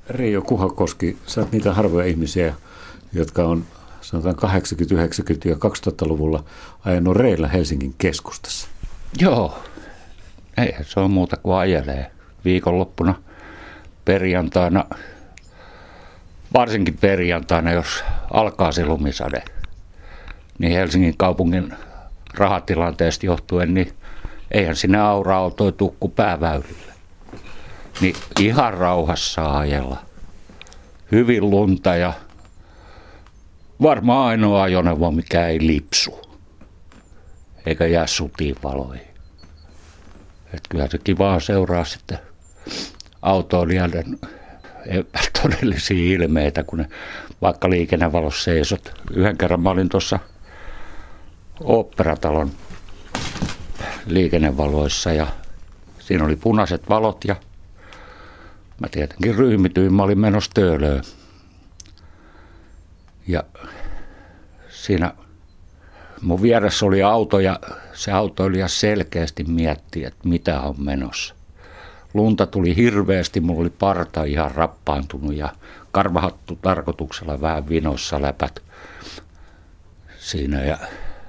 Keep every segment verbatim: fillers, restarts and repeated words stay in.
Reijo Kuhakoski, sä oot niitä harvoja ihmisiä, jotka on sanotaan kahdeksankymmentä-, yhdeksänkymmentä- ja kaksituhattaluvulla ajanut reillä Helsingin keskustassa. Joo, eihän se ole muuta kuin ajelee. Viikonloppuna perjantaina, varsinkin perjantaina, jos alkaa se lumisade, niin Helsingin kaupungin rahatilanteesta johtuen, niin eihän sinne aura-autoja tukku pääväylille. Niin ihan rauhassa ajella. Hyvin lunta ja varmaan ainoa ajoneuvo, mikä ei lipsu. Eikä jää sutiin valoihin. Et kyllä se kivaa seuraa sitten autoilijoiden epätodellisia ilmeitä, kun ne vaikka liikennevalossa seisot. Yhden kerran mä olin tuossa Oopperatalon liikennevaloissa ja siinä oli punaiset valot ja mä tietenkin ryhmityin, mä olin menossa Töölöön. Ja siinä mun vieressä oli auto ja se autoilija selkeästi mietti, että mitä on menossa. Lunta tuli hirveästi, mulla oli parta ihan rappaantunut ja karvahattu tarkoituksella vähän vinossa läpät siinä. Ja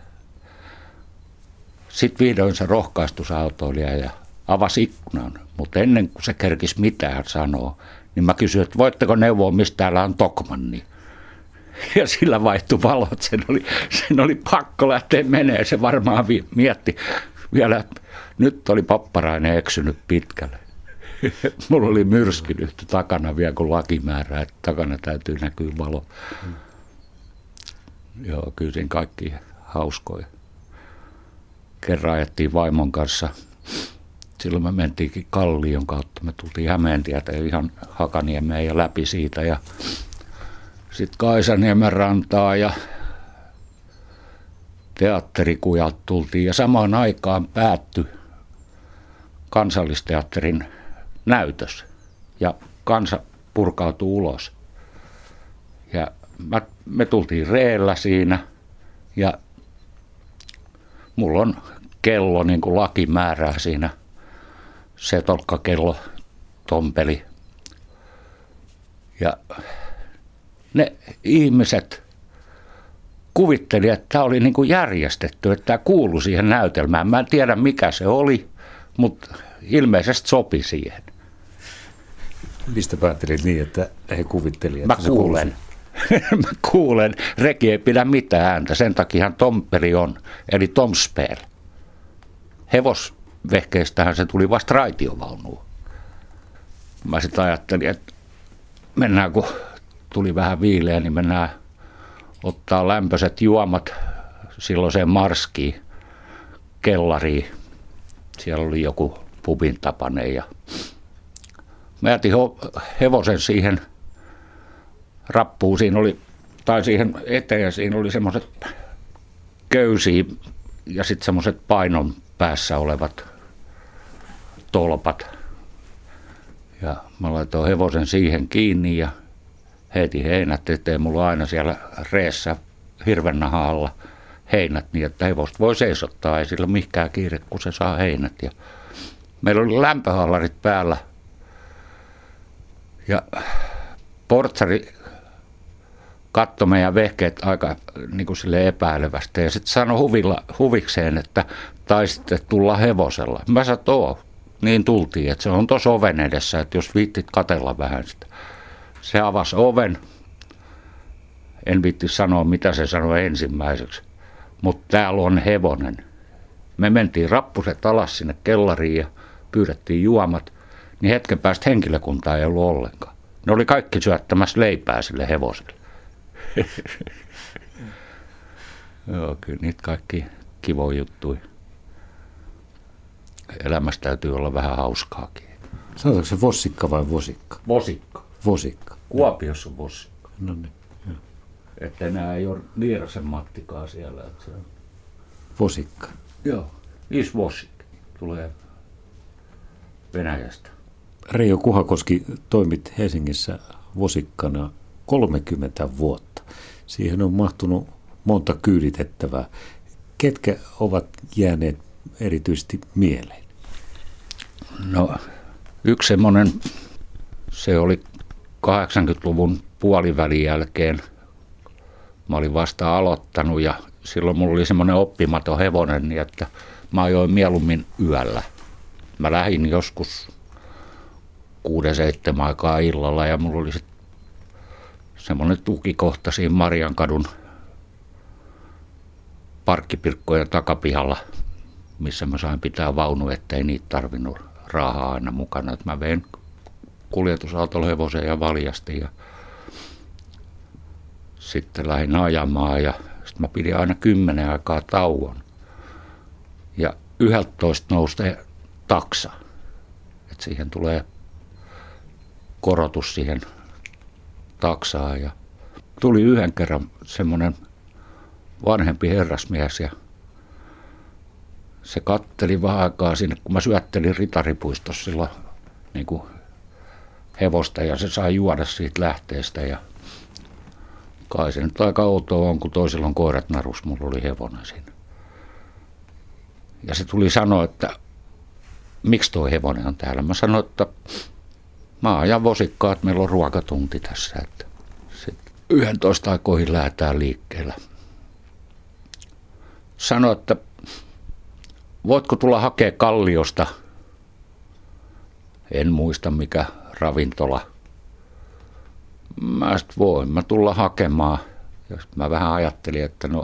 sitten vihdoin se rohkaistui se autoilija ja avasi ikkunan, mutta ennen kuin se kerkisi mitään sanoa, niin mä kysyin, että voitteko neuvoa, mistä täällä on Tokmanni. Ja sillä vaihtui valot, sen oli, sen oli pakko lähteä menee, se varmaan vi- mietti vielä, nyt oli Papparainen eksynyt pitkälle. Mulla oli myrskynyt takana vielä, kun laki määrää, että takana täytyy näkyä valo. Hmm. Joo, kyllä siinä kaikki hauskoja. Kerran ajettiin vaimon kanssa. Silloin me mentiinkin Kallion kautta. Me tultiin Hämeentietä ihan Hakaniemeen ja läpi siitä. Ja sitten Kaisaniemen rantaa ja teatterikujat tultiin. Ja samaan aikaan päättyi Kansallisteatterin näytös. Ja kansa purkautui ulos. Ja mä, me tultiin reellä siinä. Ja mulla on kello, niin kuin laki määrää siinä. Setolkkakello, tompeli. Ja ne ihmiset kuvitteli, että tämä oli niin kuin järjestetty, että tämä kuului siihen näytelmään. Mä en tiedä, mikä se oli, mutta ilmeisesti sopi siihen. Mistä päättelit niin, että he kuvittelivat? Mä kuulen. Mä kuulen. Reki ei pidä mitään ääntä. Sen takiahan tompeli on, eli tomspel. Hevosvehkeistähän se tuli vasta raitiovaunuun. Mä sitten ajattelin, että mennään, kun tuli vähän viileä, niin mennään ottaa lämpöiset juomat silloiseen Marskiin, kellariin. Siellä oli joku pubin tapainen ja mä jätin hevosen siihen rappuun. Siinä oli, tai siihen eteen siinä oli semmoiset köysiä ja sitten semmoiset painon päässä olevat tolpat. Ja mä laitoin hevosen siihen kiinni ja heitin heinät eteen. Mulla on aina siellä reessä hirvennahan alla heinät niin, että hevosta voi seisottaa. Ei sillä ole mihinkään kiire, kun se saa heinät. Ja meillä oli lämpöhallarit päällä. Ja portsari katsoi meidän vehkeet aika niin kuin sille epäilevästi. Ja sitten sanoi huvilla, huvikseen, että taisitte tulla hevosella. Mä sanoin, että oo, niin tultiin, että se on tuossa oven edessä, että jos viittit katsella vähän sitä. Se avasi oven. En viitti sanoa, mitä se sanoi ensimmäiseksi. Mutta täällä on hevonen. Me mentiin rappuset alas sinne kellariin ja pyydettiin juomat. Niin hetken päästä henkilökuntaa ei ollut ollenkaan. Ne oli kaikki syöttämässä leipää sille hevoselle. Joo, kyllä niitä kaikki kivoja juttuja. Elämässä täytyy olla vähän hauskaakin. Sanotaanko se vossikka vai vosikka? Vosikka. Vosikka. Kuopiossa on vosikka. No niin, joo. Että enää ei ole Niirasen Mattikaa siellä. Että se on... Vosikka. Joo, Isvosik tulee Venäjästä. Reijo Kuhakoski, toimit Helsingissä vosikkana kolmekymmentä vuotta. Siihen on mahtunut monta kyyditettävää. Ketkä ovat jääneet erityisesti mieleen? No, yksi semmoinen, se oli kahdeksankymmentäluvun puolivälin jälkeen mä olin vasta aloittanut ja silloin mulla oli semmoinen oppimaton hevonen, niin että mä ajoin mieluummin yöllä. Mä lähdin joskus kuuden seitsemän aikaa illalla ja mulla oli sitten semmoinen tukikohta siinä Mariankadun parkkipirkkojen takapihalla, missä mä sain pitää vaunu, ettei niitä tarvinnut rahaa aina mukana. Et mä vein kuljetusautolla hevosen ja valjastin ja sitten lähdin ajamaan ja sitten mä pidin aina kymmenen aikaa tauon. Ja yhdeltätoista nousee taksa. Et siihen tulee korotus siihen taksaan ja tuli yhden kerran semmoinen vanhempi herrasmies ja se katteli vähän aikaa sinne, kun mä syöttelin Ritaripuistossa silloin niin kuin hevosta ja se sai juoda siitä lähteestä ja kai se nyt aika outoa on, kun toisilla on koirat narus, mulla oli hevonen siinä. Ja se tuli sanoa, että miksi tuo hevonen on täällä. Mä sanoin, että mä ajan vosikkaa, että meillä on ruokatunti tässä. Että sitten yhdentoista aikoihin lähdetään liikkeellä. Sano, että voitko tulla hakea Kalliosta, en muista mikä ravintola. Mä sitten voin mä tulla hakemaan. Ja mä vähän ajattelin, että no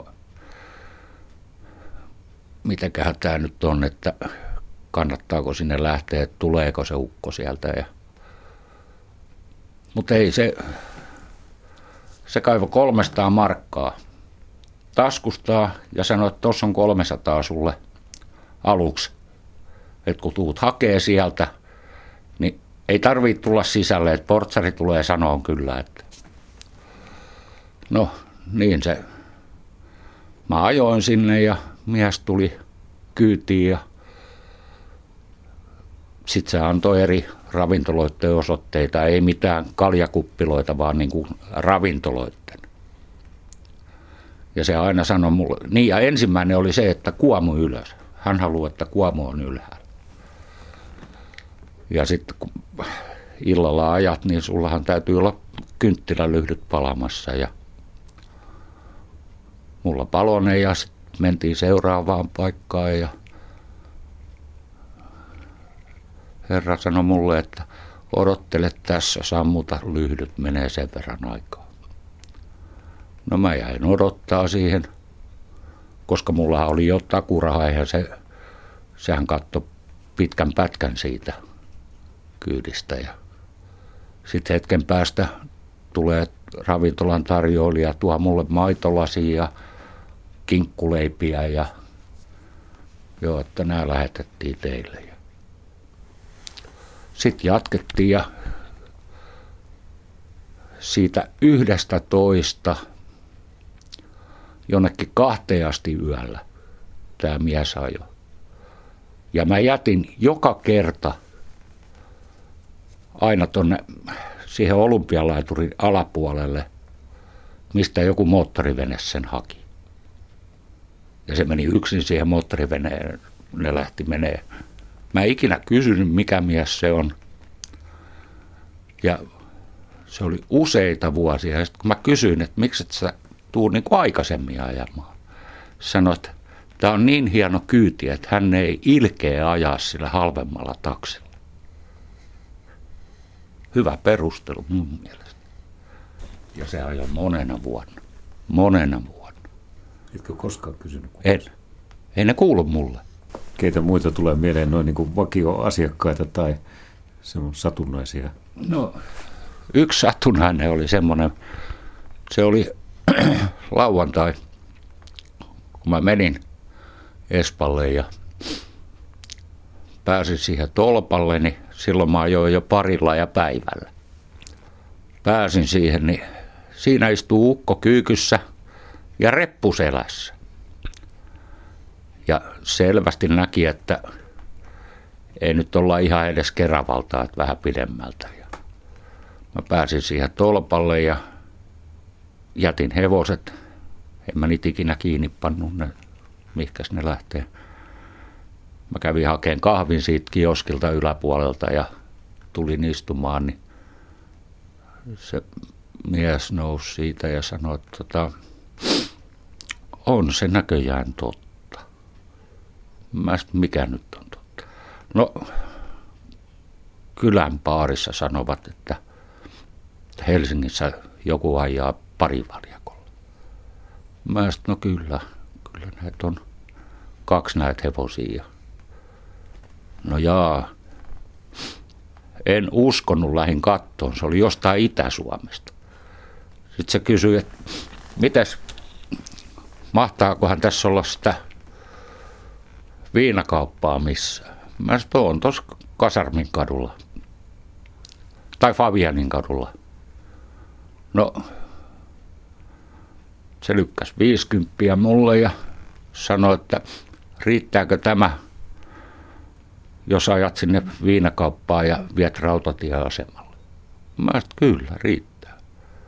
mitenköhän tämä nyt on, että kannattaako sinne lähteä, että tuleeko se ukko sieltä. Ja mutta ei se, se kaivo kolmesataa markkaa taskustaa ja sanoi, että tuossa on kolmesataa sulle aluksi. Että kun tuut hakee sieltä, niin ei tarvitse tulla sisälle, että portsari tulee sanoon kyllä, että no niin se. Mä ajoin sinne ja mies tuli kyytiin ja sitten se antoi eri ravintoloiden osoitteita, ei mitään kaljakuppiloita, vaan niin kuin ravintoloiden. Ja se aina sanoi mulle, niin ja ensimmäinen oli se, että kuomu ylös. Hän haluaa, että kuomu on ylhäällä. Ja sitten kun illalla ajat, niin sullahan täytyy olla kynttilälyhdyt palamassa. Ja mulla paloi ne ja sitten mentiin seuraavaan paikkaan ja herra sanoi mulle, että odottele tässä, sammuta lyhdyt, menee sen verran aikaa. No mä jäin odottaa siihen, koska mulla oli jo takuraha ja se, sehän katsoi pitkän pätkän siitä kyydistä. Ja sitten hetken päästä tulee ravintolan tarjoilija, tuo mulle maitolasia ja kinkkuleipiä ja joo, että nämä lähetettiin teille. Sitten jatkettiin ja siitä yhdestä toista jonnekin kahteen asti yöllä tämä mies ajoi. Ja mä jätin joka kerta aina tonne siihen olympialaiturin alapuolelle, mistä joku moottorivene sen haki. Ja se meni yksin siihen moottoriveneen, ne lähti menee. Mä en ikinä kysynyt, mikä mies se on. Ja se oli useita vuosia. Ja sitten kun mä kysyin, että miksi et sä tuu niin kuin aikaisemmin ajamaan. Sanoit, että tämä on niin hieno kyyti, että hän ei ilkeä ajaa sillä halvemmalla taksilla. Hyvä perustelu mun mielestä. Ja se ajoi monena vuonna. Monena vuonna. Etkö koskaan kysynyt? En. Ei ne kuulu mulle. Keitä muita tulee mieleen, noin niin kuin vakioasiakkaita tai semmoisia satunnaisia? No, yksi satunnainen oli semmoinen, se oli lauantai, kun mä menin Espalle ja pääsin siihen tolpalle, niin silloin mä ajoin jo parilla ja päivällä. Pääsin siihen, niin siinä istuu ukko kyykyssä ja reppu selässä. Ja selvästi näki, että ei nyt olla ihan edes Keravalta, että vähän pidemmältä. Ja mä pääsin siihen tolpalle ja jätin hevoset. En mä niitä ikinä kiinni pannut, ne, mihkäs ne lähtee. Mä kävin hakemaan kahvin siitä kioskilta yläpuolelta ja tulin istumaan, niin se mies nousi siitä ja sanoi, että tota, on se näköjään totta. Mä sitten, mikä nyt on totta? No, kylän baarissa sanovat, että Helsingissä joku ajaa parivaljakolla. Mä sitten, no kyllä, kyllä näitä on kaksi näitä hevosia. No jaa, en uskonut, lähin kattoon, se oli jostain Itä-Suomesta. Sitten se kysyi, että mitäs, mahtaakohan tässä olla sitä viinakauppaa missään? Mä sanoin, on tuossa Kasarmin kadulla. Tai Fabianin kadulla. No, se lykkäsi viisikymppiä mulle ja sanoi, että riittääkö tämä, jos ajat sinne viinakauppaan ja viet rautatieasemalle. Mä sanoin, kyllä, riittää.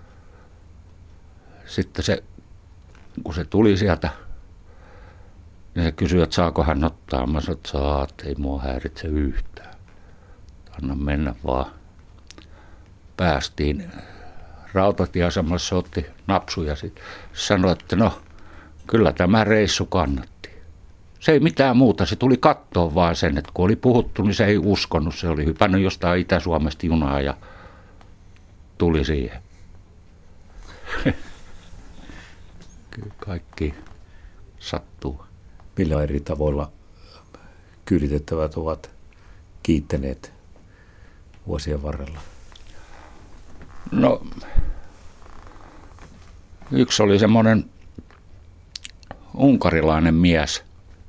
Sitten se, kun se tuli sieltä, niin se kysyi, että saako hän ottaa. Mä sanoin, että saat, ei mua häiritse yhtään. Anna mennä vaan. Päästiin rautatieasemalle, se otti napsuja sitten. Sanoi, että no, kyllä tämä reissu kannatti. Se ei mitään muuta, se tuli kattoon vaan sen, että kun oli puhuttu, niin se ei uskonut. Se oli hypännyt jostain Itä-Suomesta junaa ja tuli siihen. Kyllä kaikki sattuu. Millä eri tavoilla kyyditettävät ovat kiittäneet vuosien varrella? No, yksi oli semmoinen unkarilainen mies.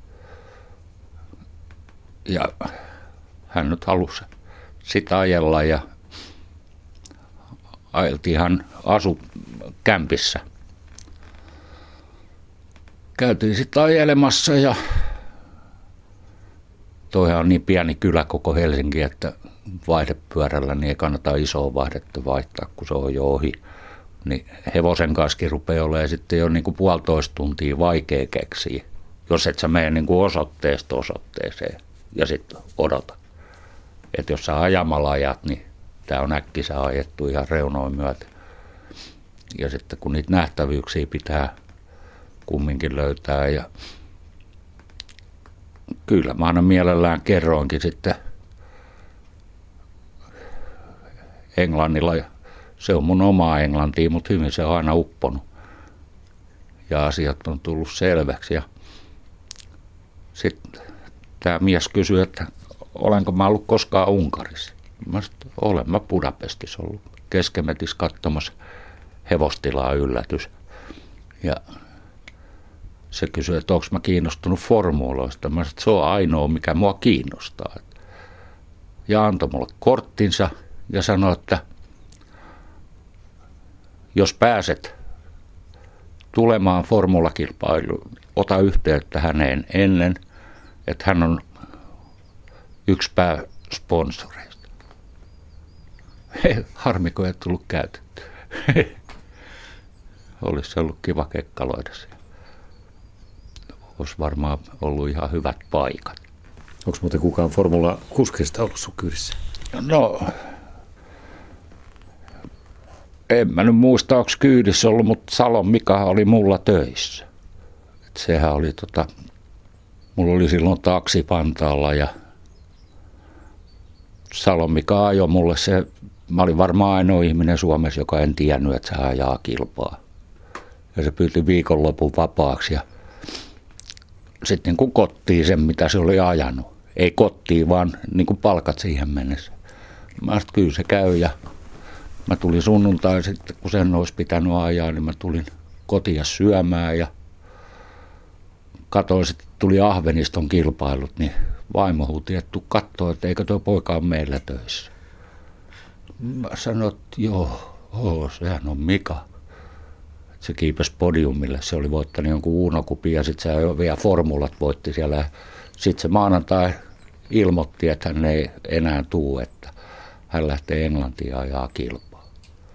Ja hän nyt halusi sitä ajella ja ajeltiin, hän asu kämpissä. Käytiin sitten ajelemassa ja toihan on niin pieni kylä koko Helsinki, että vaihdepyörällä niin ei kannata isoa vaihdetta vaihtaa, kun se on jo ohi. Niin hevosen kanssa rupeaa olemaan sitten jo niin kuin puolitoista tuntia vaikea keksiä, jos et sä mene niin kuin osoitteesta osoitteeseen ja sitten odota. Että jos sä ajamalla ajat, niin tää on äkkiä ajettu ihan reunoin myötä. Ja sitten kun niitä nähtävyyksiä pitää kumminkin löytää. Ja kyllä mä aina mielellään kerroinkin sitten englannilla. Se on mun omaa englantia, mutta hyvin se on aina upponut. Ja asiat on tullut selväksi. Ja sitten tämä mies kysyi, että olenko mä ollut koskaan Unkarissa. Mä sanoin, olen mä Budapestissa ollut Keskemetissä katsomassa hevostilaa yllätys. Ja se kysyi, että onko mä kiinnostunut formuloista. Mä sanoin, että se on ainoa, mikä mua kiinnostaa. Ja antoi mulle korttinsa ja sanoi, että jos pääset tulemaan formulakilpailuun, ota yhteyttä häneen ennen, että hän on yksi pääsponsoreista. Harmiko ei tullut käytetty. Olisi ollut kiva kekkaloida siellä. Olisi varmaan ollut ihan hyvät paikat. Onko muuten kukaan Formula kuskeista ollut sun kyydissä? No, en mä nyt muista, onko kyydissä ollut, mutta Salon Mikahan oli mulla töissä. Et sehän oli tota, mulla oli silloin taksi Vantaalla ja Salon Mika ajoi mulle se, mä olin varmaan ainoa ihminen Suomessa, joka en tiennyt, että se ajaa kilpaa. Ja se pyyti viikonlopun vapaaksi ja sitten niin kuin kotiin sen, mitä se oli ajanut. Ei kotiin, vaan niin kuin palkat siihen mennessä. Mä sitten kyllä se käy ja mä tulin sunnuntai sitten, kun sen olisi pitänyt ajaa, niin mä tulin kotia syömään ja katsoin, että tuli Ahveniston kilpailut, niin vaimo huuti, että tuu kattoo, että eikö tuo poika ole meillä töissä. Mä sanoin, että joo, oo, sehän on Mika. Se kiipesi podiumille, se oli voittanut jonkun Uno-kupin ja sitten se vielä formulat voitti siellä. Sitten se maanantai ilmoitti, että hän ei enää tuu, että hän lähtee Englantiin ja ajaa kilpaa.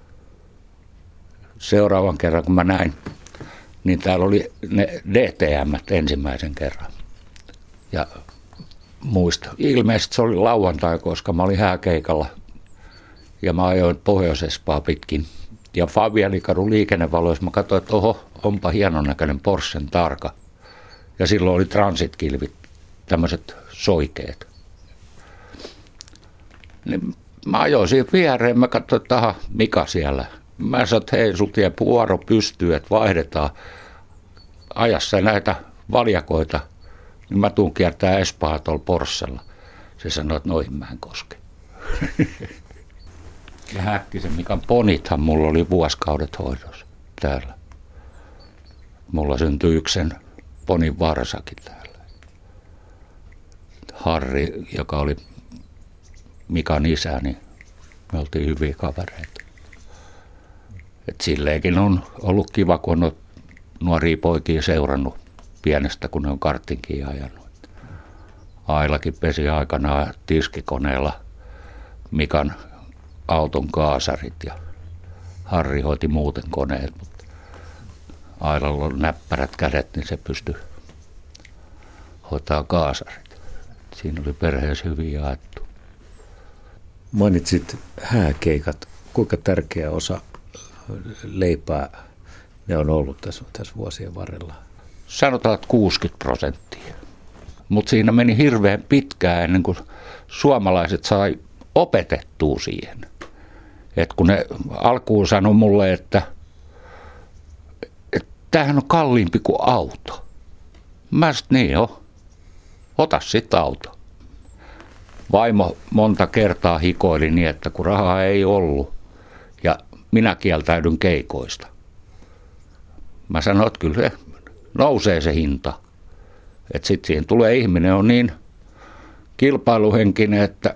Seuraavan kerran, kun mä näin, niin täällä oli ne D T M ensimmäisen kerran. Ja muista, ilmeisesti se oli lauantai, koska mä olin hääkeikalla Ja mä ajoin Pohjois-Espaa pitkin. Ja Fabianikadun liikennevaloissa mä katsoin, että oho, onpa hienon näköinen Porschen Targa. Ja silloin oli transitkilvit, tämmöiset soikeet. Niin mä ajoin siihen viereen, mä katsoin, että aha, Mika siellä. Mä sanoin, että hei, sulta jää vuoro pystyy, että vaihdetaan. Ajassa näitä valjakoita, niin mä tuun kiertää Espaa tuolla Porschella. Se sanoi, että noihin mä en koske. Ja Häkkisen Mikan ponithan mulla oli vuosikaudet hoidossa täällä. Mulla syntyi yksen ponin varsakin täällä. Harri, joka oli Mikan isä, niin me oltiin hyviä kavereita. Et silleenkin on ollut kiva, kun on nuoria poikia seurannut pienestä, kun ne on karttinkin ajanut. Ailakin pesi aikanaan tiskikoneella Mikan auton kaasarit ja Harri hoiti muuten koneet, mutta Ailalla on näppärät kädet, niin se pystyi hoitaa kaasarit. Siinä oli perheessä hyvin jaettu. Mainitsit hääkeikat. Kuinka tärkeä osa leipää ne on ollut tässä, tässä vuosien varrella? Sanotaan, että kuusikymmentä prosenttia. Mutta siinä meni hirveän pitkään ennen kuin suomalaiset sai opetettua siihen. Et kun ne alkuun sanoi mulle, että, että tämähän on kalliimpi kuin auto. Mä sanoin, niin on. Ota sitten auto. Vaimo monta kertaa hikoili niin, että kun rahaa ei ollut ja minä kieltäydyn keikoista. Mä sanoin, että kyllä se nousee se hinta. Että sitten siihen tulee ihminen on niin kilpailuhenkinen, että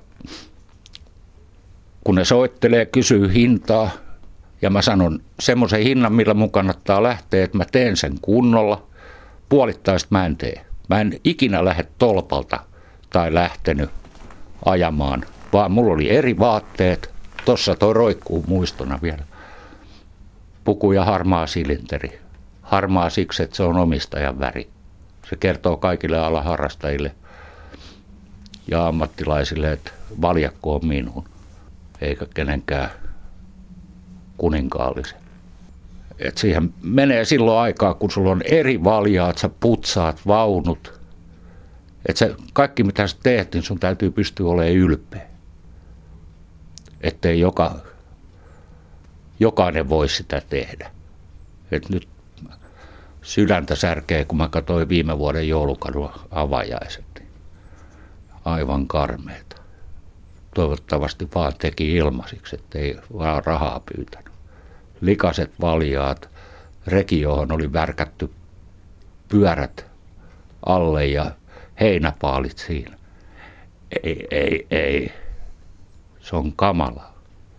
kun ne soittelee, kysyy hintaa ja mä sanon semmoisen hinnan, millä mun kannattaa lähteä, että mä teen sen kunnolla. Puolittaista mä en tee. Mä en ikinä lähde tolpalta tai lähtenyt ajamaan, vaan mulla oli eri vaatteet. Tossa toi roikkuu muistona vielä. Puku ja harmaa silinteri. Harmaa siksi, että se on omistajan väri. Se kertoo kaikille alaharrastajille ja ammattilaisille, että valjakko on minun, eikä kenenkään kuninkaallisen. Et siihen menee silloin aikaa, kun sulla on eri valjaat, sä putsaat vaunut. Et se kaikki mitä sä teet, niin sun täytyy pystyä olemaan ylpeä. Ettei joka, jokainen voi sitä tehdä. Et nyt sydäntä särkee, kun mä katsoin viime vuoden joulukadun avajaiset. Niin aivan karmeeta. Toivottavasti vaan teki ilmaisiksi, ettei vaan rahaa pyytänyt. Likaset valjaat, reki, johon oli värkätty pyörät alle ja heinäpaalit siinä. Ei, ei, ei. Se on kamalaa.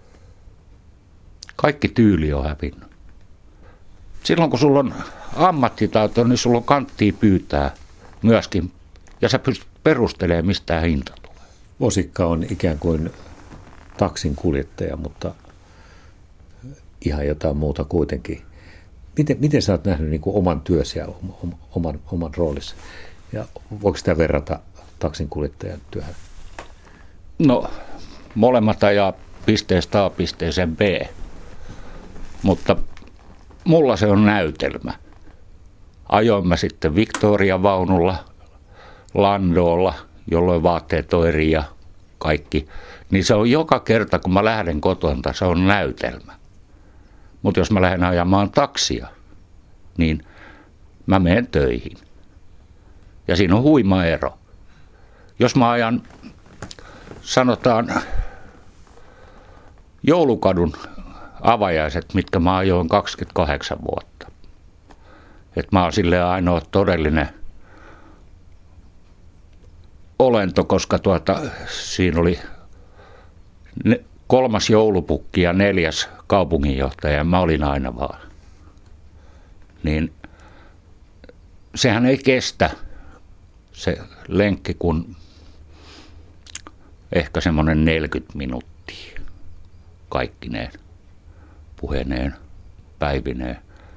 Kaikki tyyli on hävinnyt. Silloin kun sulla on ammattitaito, niin sulla on kanttia pyytää myöskin. Ja sä pystyt perustelemaan, mistä tämä hinta tulee. Osikka on ikään kuin taksin kuljettaja, mutta ihan jotain muuta kuitenkin. Miten, miten sä oot nähnyt niin kuin oman työsi ja oman, oman roolisi? Ja voiko sitä verrata taksin kuljettajan työhön? No, molemmat ajaa pisteestä A pisteeseen B, mutta mulla se on näytelmä. Ajoin mä sitten Victoria-vaunulla, Landolla, jolloin vaatteet on eri ja kaikki. Niin se on joka kerta, kun mä lähden kotonta, se on näytelmä. Mutta jos mä lähden ajamaan taksia, niin mä menen töihin. Ja siinä on huima ero. Jos mä ajan, sanotaan, joulukadun avajaiset, mitkä mä ajoin kaksikymmentäkahdeksan vuotta. Että mä oon silleen ainoa todellinen olento, koska tuota, siinä oli ne, kolmas joulupukki ja neljäs kaupunginjohtaja ja mä olin aina vaan. Niin sehän ei kestä se lenkki kun ehkä semmoinen neljäkymmentä minuuttia kaikkineen, puheneen, päivineen.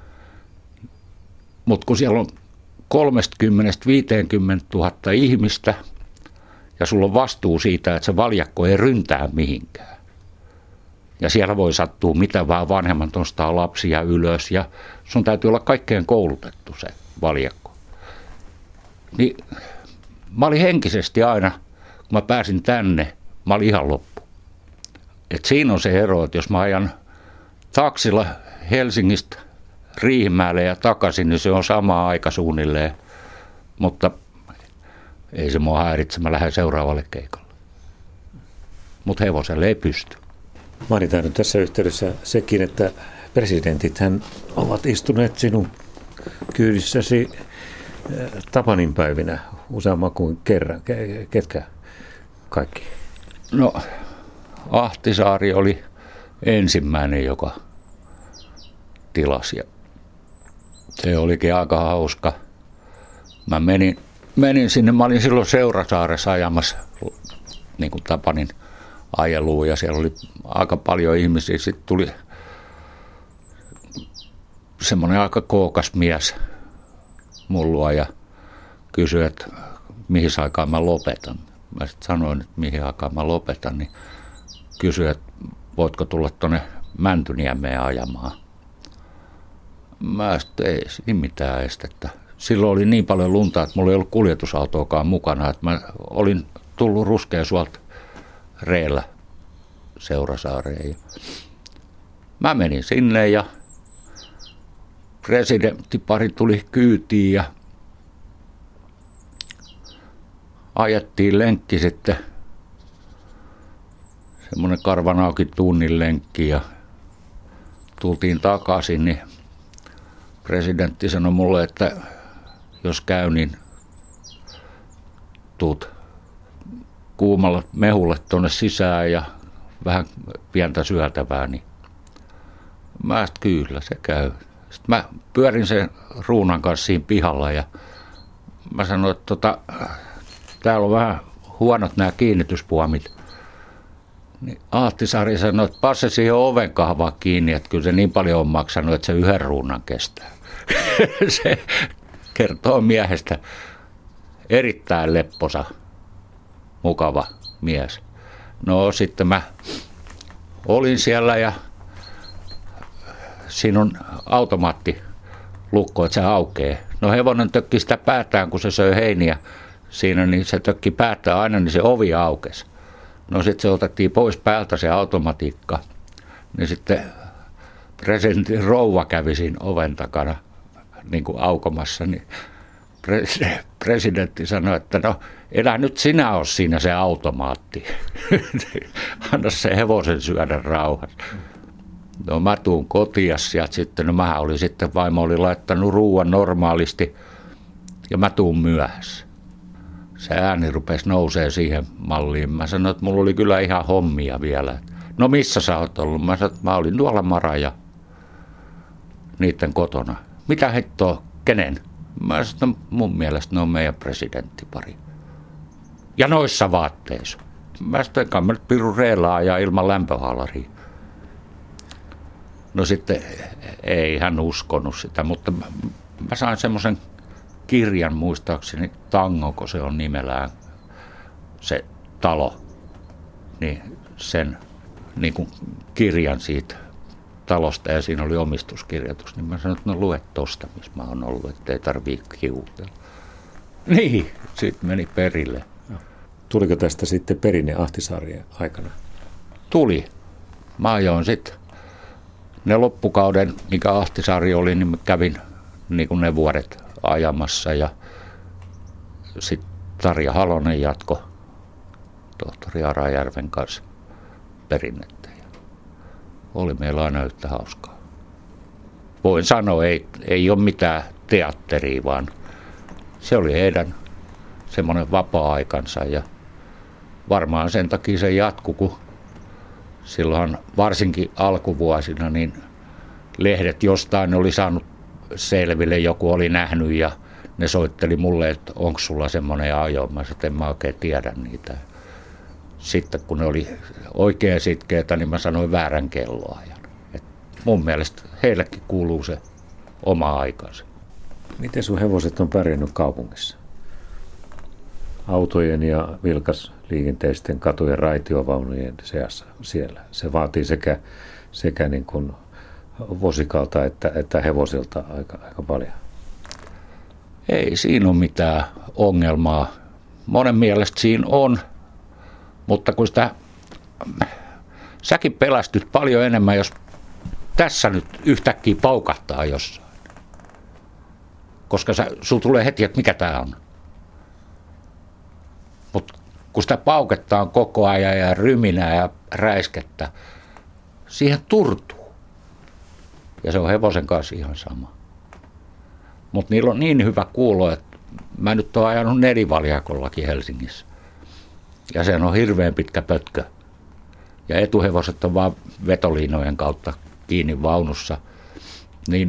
Mutta kun siellä on kolmekymmentä viisikymmentä tuhatta ihmistä ja sulla on vastuu siitä, että se valjakko ei ryntää mihinkään, Ja siellä voi sattua mitä vaan, vanhemmat nostaa lapsia ylös ja sun täytyy olla kaikkeen koulutettu se valjakko. Niin mä olin henkisesti aina, kun mä pääsin tänne, mä olin ihan loppu. Et siinä on se ero, että jos mä ajan taksilla Helsingistä Riihimäelle ja takaisin, niin se on sama aika suunnilleen. Mutta ei se mua häiritse, mä lähden seuraavalle keikalle. Mutta hevoselle ei pysty. Mainitaan nyt tässä yhteydessä sekin, että presidentithän ovat istuneet sinun kyydissäsi Tapanin päivinä useamman kuin kerran. Ketkä kaikki? No, Ahtisaari oli ensimmäinen, joka tilasi. Se olikin aika hauska. Mä menin, menin sinne, mä olin silloin Seurasaaressa ajamassa niin kuin Tapanin ajeluun ja siellä oli aika paljon ihmisiä. Sitten tuli semmoinen aika kookas mies mullua ja kysyi, että mihin aikaan mä lopetan. Mä sitten sanoin, että mihin aikaan mä lopetan, niin kysyi, että voitko tulla tuonne Mäntyniemeen ajamaan. Mä sitten ei siinä mitään estettä. Silloin oli niin paljon lunta, että mulla ei ollut kuljetusautoakaan mukana, että mä olin tullut Ruskeasuolta reellä Seurasaareen. Mä menin sinne ja presidenttipari tuli kyytiin ja ajettiin lenkki sitten, semmoinen karvan auki tunnin lenkki ja tultiin takaisin, niin presidentti sanoi mulle, että jos käy, niin tuut kuumalla mehulle tuonne sisään ja vähän pientä syötävää, niin mä sitten kyllä se käy. Sitten mä pyörin sen Ruunan kanssa siinä pihalla ja mä sanoin, että tota, täällä on vähän huonot nämä kiinnityspuomit. Niin Ahtisaari sanoi, että passe siihen oven kahvaa kiinni, että kyllä se niin paljon on maksanut, että se yhden ruunan kestää. Se kertoo miehestä erittäin lepposa, mukava mies. No sitten mä olin siellä ja siinä on automaattilukko, että se aukeaa. No hevonen tökki sitä päätään, kun se söi heiniä siinä, niin se tökki päättää aina, niin se ovi aukesi. No sitten se otettiin pois päältä se automatiikka. Niin sitten presidentin rouva kävi siinä oven takana niin kuin aukomassa. Niin presidentti sanoi, että no elä nyt sinä ole siinä se automaatti. Anna se hevosen syödä rauhassa. No mä tuun kotiin ja sitten, no mähän oli sitten, vaimo oli laittanut ruuan normaalisti ja mä tuun myöhässä. Se ääni rupesi nousee siihen malliin. Mä sanoin, että mulla oli kyllä ihan hommia vielä. No missä sä oot ollut? Mä sanoin, että mä olin tuolla Mara ja niiden kotona. Mitä heittoa? Kenen? Mä sanoin, että mun mielestä ne on meidän presidenttipari. Ja noissa vaatteissa. Mä sanoin, että mä nyt pirun reilaa ja ilman lämpöhaalaria. No sitten ei hän uskonut sitä, mutta mä, mä sain semmoisen kirjan muistaakseni, Tango, kun se on nimellään se talo, niin sen niin kuin kirjan siitä talosta ja siinä oli omistuskirjoitus, niin mä sanoin, että no lue tosta, missä mä oon ollut, ettei tarvii kiutella. Niin, sitten meni perille. Tuliko tästä sitten perinne Ahtisaarien aikana? Tuli. Mä ajoin sitten ne loppukauden, mikä Ahtisaari oli, niin mä kävin niin kuin ne vuodet ajamassa ja sitten Tarja Halonen jatko tohtori Arajärven kanssa perinnettä. Oli meillä aina yhtä hauskaa. Voin sanoa, ei, ei ole mitään teatteria, vaan se oli heidän semmoinen vapaa-aikansa ja varmaan sen takia se jatkui, kun silloin varsinkin alkuvuosina niin lehdet jostain oli saanut selville, joku oli nähnyt ja ne soitteli mulle, että onko sulla semmoinen ajo. Mä sanoin, että en mä oikein tiedä niitä. Sitten kun ne oli oikein sitkeitä, niin mä sanoin väärän kelloajan. Et mun mielestä heillekin kuuluu se oma aikansa. Miten sun hevoset on pärjännyt kaupungissa? autojen ja vilkasliikenteisten katujen raitiovaunujen seassa siellä. Se vaatii sekä, sekä niin kuin vosikalta että, että hevosilta aika, aika paljon. Ei siinä ole mitään ongelmaa. Monen mielestä siinä on, mutta kun sitä, säkin pelästyt paljon enemmän, jos tässä nyt yhtäkkiä paukahtaa jossain. Koska sä, sulla tulee heti, että mikä tää on. Mutta kun sitä paukettaan koko ajan ja ryminää ja räiskettä, siihen turtuu. Ja se on hevosen kanssa ihan sama. Mutta niillä on niin hyvä kuulo, että mä nyt oon ajanut nelivaljakollakin Helsingissä. Ja sen on hirveän pitkä pötkö. Ja etuhevoset on vaan vetoliinojen kautta kiinni vaunussa. Niin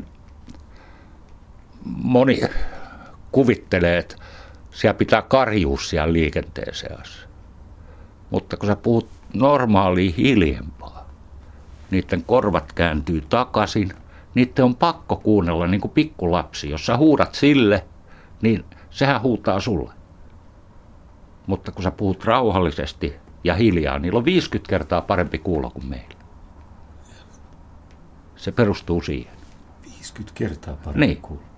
moni kuvittelee, että siellä pitää karjua siellä liikenteen seassa. Mutta kun sä puhut normaalia hiljempaa, niiden korvat kääntyy takaisin, niiden on pakko kuunnella niin kuin pikkulapsi. Jos sä huudat sille, niin sehän huutaa sulle. Mutta kun sä puhut rauhallisesti ja hiljaa, niillä on viisikymmentä kertaa parempi kuulo kuin meillä. Se perustuu siihen. viisikymmentä kertaa parempi niin. kuulo.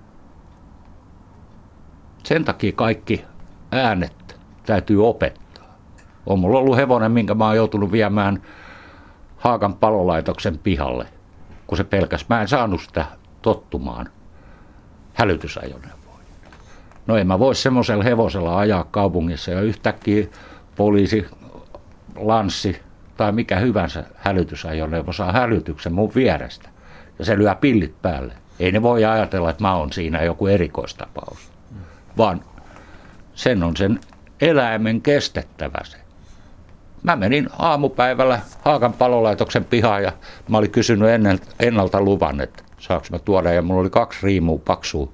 Sen takia kaikki äänet täytyy opettaa. On mulla ollut hevonen, minkä mä oon joutunut viemään Haagan palolaitoksen pihalle, kun se pelkäs. Mä en saanut sitä tottumaan hälytysajoneuvoon. No en mä voi semmoisella hevosella ajaa kaupungissa ja yhtäkkiä poliisi, lanssi tai mikä hyvänsä hälytysajoneuvo saa hälytyksen mun vierestä ja se lyö pillit päälle. Ei ne voi ajatella, että mä oon siinä joku erikoistapaus, vaan sen on sen eläimen kestettävä se. Mä menin aamupäivällä Haagan palolaitoksen pihaan ja mä olin kysynyt ennalta luvan, että saanko mä tuoda, ja mulla oli kaksi riimua paksua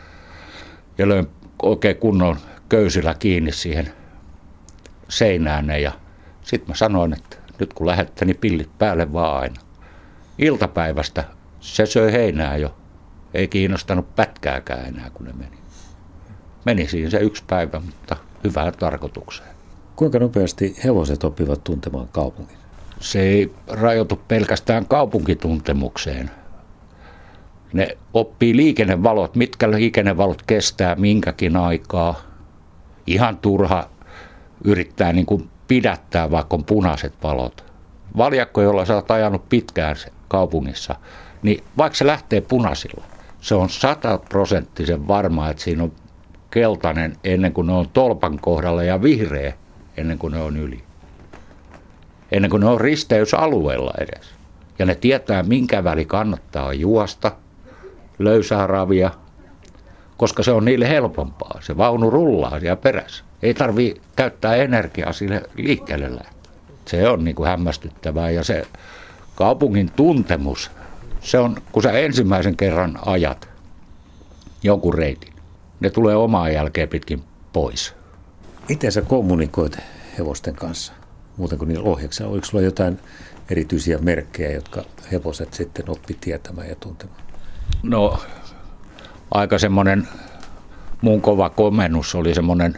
ja löin oikein kunnon köysillä kiinni siihen seinään ja sitten mä sanoin, että nyt kun lähette, niin pillit päälle vaan aina. Iltapäivästä se söi heinää jo, ei kiinnostanut pätkääkään enää kun ne meni. Meni siinä se yksi päivä, mutta hyvään tarkoitukseen. Kuinka nopeasti hevoset oppivat tuntemaan kaupungin? Se ei rajoitu pelkästään kaupunkituntemukseen. Ne oppii liikennevalot, mitkä liikennevalot kestää minkäkin aikaa. Ihan turha yrittää niin kuin pidättää, vaikka on punaiset valot. Valjakko, jolla sä oot ajanut pitkään kaupungissa, niin vaikka se lähtee punaisilla, se on sataprosenttisen varma, että siinä on keltainen ennen kuin ne on tolpan kohdalla ja vihreä ennen kuin ne on yli. Ennen kuin ne on risteysalueella edes. Ja ne tietää, minkä väli kannattaa juosta, löysää ravia, koska se on niille helpompaa. Se vaunu rullaa siellä perässä. Ei tarvitse käyttää energiaa sille liikkeelle lähtö. Se on niin kuin hämmästyttävää ja se kaupungin tuntemus, se on, kun sä ensimmäisen kerran ajat jonkun reitin, ne tulee omaan jälkeen pitkin pois. Miten sä kommunikoit hevosten kanssa, muuten kuin niillä ohjaksilla? Oliko sulla jotain erityisiä merkkejä, jotka hevoset sitten oppi tietämään ja tuntemaan? No, aika semmoinen mun kova komennus oli semmoinen,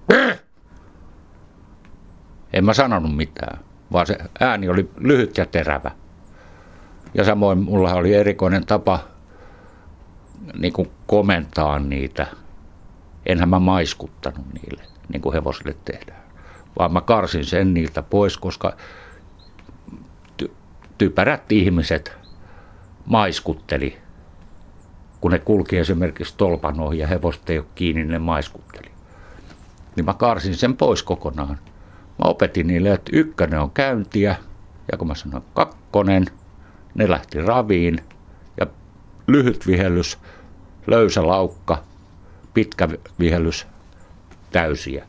en mä sanonut mitään, vaan se ääni oli lyhyt ja terävä. Ja samoin mulla oli erikoinen tapa niin kuin komentaa niitä. Enhän mä maiskuttanut niille, niin kuin hevosille tehdään, vaan mä karsin sen niiltä pois, koska ty- typerät ihmiset maiskutteli. Kun ne kulki esimerkiksi tolpan ohi ja hevoset ei ole kiinni, ne maiskutteli. Niin mä karsin sen pois kokonaan. Mä opetin niille, että ykkönen on käyntiä, ja kun mä sanoin kakkonen, ne lähti raviin, ja lyhyt vihellys, löysä laukka, pitkä vihellys, täysiä.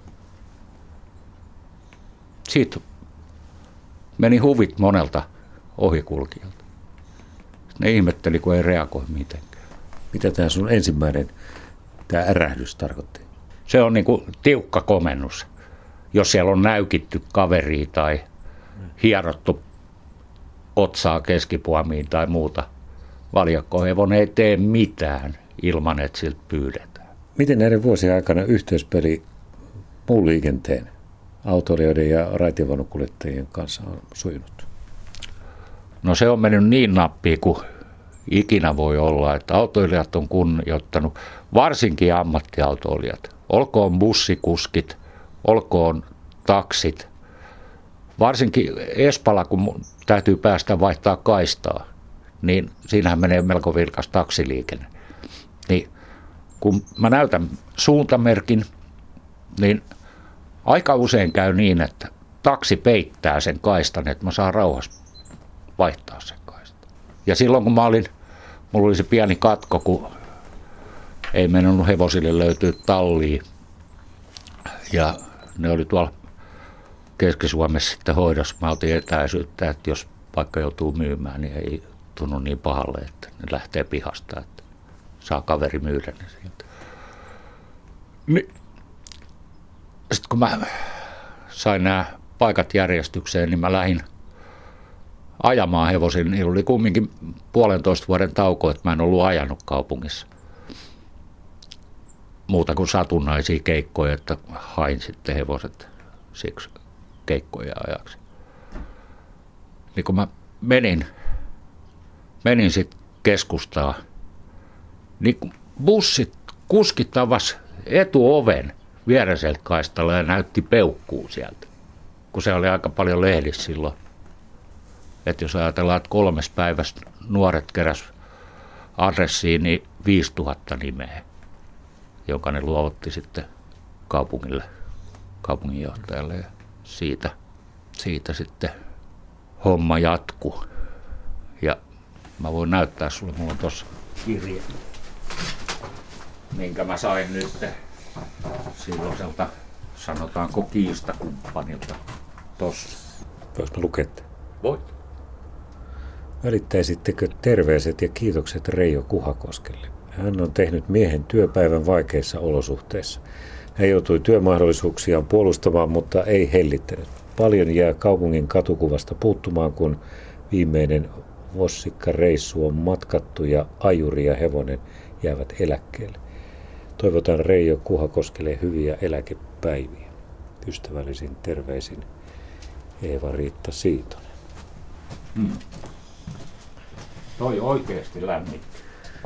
Siitä meni huvit monelta ohikulkijalta. Ne ihmetteli, kun ei reagoi mitenkään. Mitä tämä sun ensimmäinen, tämä ärähdys tarkoitti? Se on niin kuin tiukka komennus. Jos siellä on näykitty kaveria tai hierottu otsaa keskipuomiin tai muuta, valjakkohevon ei tee mitään ilman, että siltä pyydetään. Miten näiden vuosien aikana yhteyspeli muun liikenteen, autoilijoiden ja raitiovaunukuljettajien kanssa on sujunut? No se on mennyt niin nappiin kuin ikinä voi olla, että autoilijat on kunnioittanut, varsinkin ammattiautoilijat. Olkoon bussikuskit, olkoon taksit. Varsinkin Espalla, kun täytyy päästä vaihtaa kaistaa, niin siinähän menee melko vilkas taksiliikenne. Niin kun mä näytän suuntamerkin, niin aika usein käy niin, että taksi peittää sen kaistan, että mä saan rauhassa vaihtaa sen kaistan. Ja silloin kun mä olin, mulla oli se pieni katko, kun ei mennyt hevosille löytyä talliin. Ja ne oli tuolla Keski-Suomessa sitten hoidossa. Mä otin etäisyyttä, että jos vaikka joutuu myymään, niin ei tunnu niin pahalle, että ne lähtee pihasta, että saa kaveri myydä ne sieltä. Niin. Sitten kun mä sain nämä paikat järjestykseen, niin mä lähdin ajamaan hevosin. Niillä oli kumminkin puolentoista vuoden tauko, että mä en ollut ajanut kaupungissa. Muuta kuin satunnaisia keikkoja, että hain sitten hevoset siksi keikkoja ajaksi. Niin kun mä menin, menin sitten keskustaan, niin bussit, kuskit avasi etuoven viereiseltä kaistalla ja näytti peukkuu sieltä, kun se oli aika paljon lehdissä silloin. Että jos ajatellaan, että kolmes päivässä nuoret keräs adressiin, niin viisituhatta nimeä, jonka ne luovutti sitten kaupungille, kaupunginjohtajalle. Ja siitä, siitä sitten homma jatkuu. Ja mä voin näyttää sulle, mulla on tuossa kirje, minkä mä sain nyt silloiselta, sanotaanko kiistakumppanilta tossa. Voisi mä lukea? Voit. Välittäisittekö terveiset ja kiitokset Reijo Kuhakoskelle? Hän on tehnyt miehen työpäivän vaikeissa olosuhteissa. Hän joutui työmahdollisuuksiaan puolustamaan, mutta ei hellittänyt. Paljon jää kaupungin katukuvasta puuttumaan, kun viimeinen Vossikka-reissu on matkattu ja ajuri ja hevonen jäävät eläkkeelle. Toivotan Reijo Kuhakoskelle hyviä eläkepäiviä. Ystävällisin terveisin Eeva-Riitta Siitonen. Hmm. Toi oikeasti lämmitti.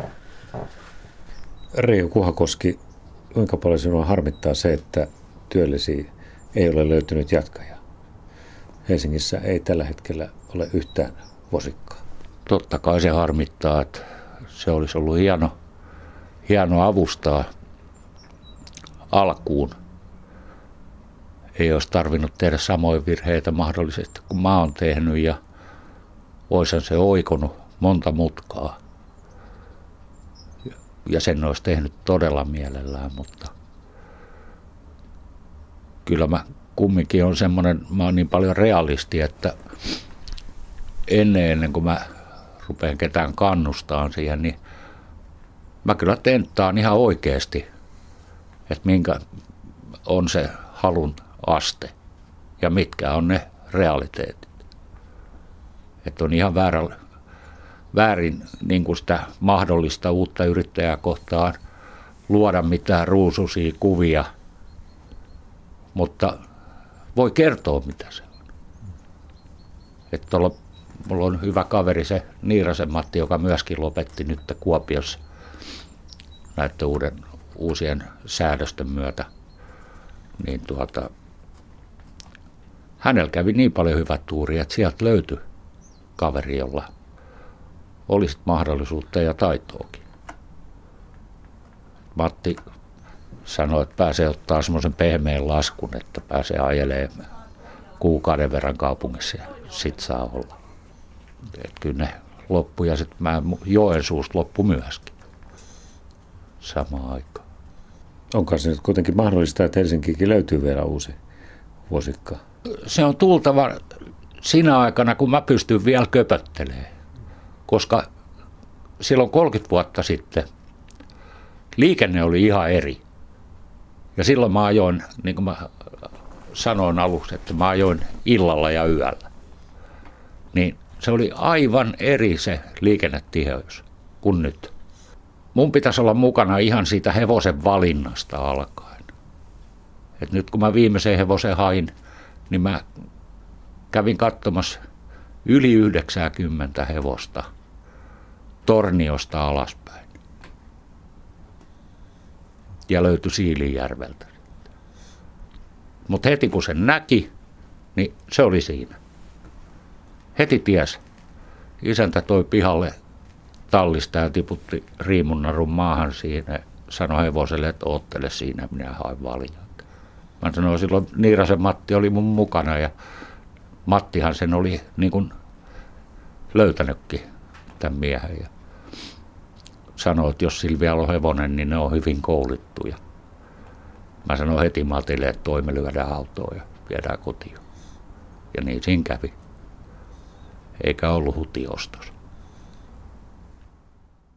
Reijo Kuhakoski, kuinka paljon sinua harmittaa se, että työllesi ei ole löytynyt jatkajaa? Helsingissä ei tällä hetkellä ole yhtään Vosikkaa. Totta kai se harmittaa, että se olisi ollut hieno, hieno avustaa alkuun. Ei olisi tarvinnut tehdä samoja virheitä mahdollisesti kuin mä oon tehnyt ja oisan se oikonut monta mutkaa. Ja sen olisi tehnyt todella mielellään, mutta kyllä mä kumminkin on semmoinen, mä oon niin paljon realisti, että ennen, ennen kuin mä rupean ketään kannustaan siihen, niin mä kyllä tenttaan ihan oikeasti, että minkä on se halun aste ja mitkä on ne realiteetit. Että on ihan väärä, väärin niin kuin sitä mahdollista uutta yrittäjää kohtaan luoda mitään ruusuisia kuvia, mutta voi kertoa mitä se on. Että tuolla, mulla on hyvä kaveri se Niirasen Matti, joka myöskin lopetti nyt Kuopiossa näiden uuden, uusien säädösten myötä. Niin tuota, hänellä kävi niin paljon hyvät tuuri, että sieltä löytyi kaveri, jolla olisi mahdollisuutta ja taitoakin. Matti sanoi, että pääsee ottaa semmoisen pehmeän laskun, että pääsee ajelemaan kuukauden verran kaupungissa ja sit saa olla. Et kyllä ne loppu ja sitten mä Joensuusta loppu myöskin samaan aikaan. Onko se nyt kuitenkin mahdollista, että Helsinkiinkin löytyy vielä uusi Vosikka? Se on tultava siinä aikana, kun mä pystyn vielä köpöttelemään. Koska silloin kolmekymmentä vuotta sitten liikenne oli ihan eri. Ja silloin mä ajoin, niin kuin mä sanoin aluksi, että mä ajoin illalla ja yöllä. Niin se oli aivan eri se liikennetiheys kuin nyt. Mun pitäisi olla mukana ihan siitä hevosen valinnasta alkaen. Et nyt kun mä viimeisen hevosen hain, niin mä kävin katsomassa yli yhdeksänkymmentä hevosta Torniosta alaspäin. Ja löytyi Siilinjärveltä. Mutta heti kun sen näki, niin se oli siinä. Heti ties. Isäntä toi pihalle tallista ja tiputti riimunnarun maahan siinä. Sanoi hevoselle, että oottele siinä, minä hain valjaa. Mä sanoin, silloin Niirasen Matti oli mun mukana ja Mattihan sen oli niin kuin löytänytkin tämän miehen. Ja sanoi, että jos Silvialla on hevonen, niin ne on hyvin koulittuja. Mä sanoin heti Matille, että toi me lyödään autoon ja viedään kotiin. Ja niin siinä kävi. Eikä ollut hutiostos.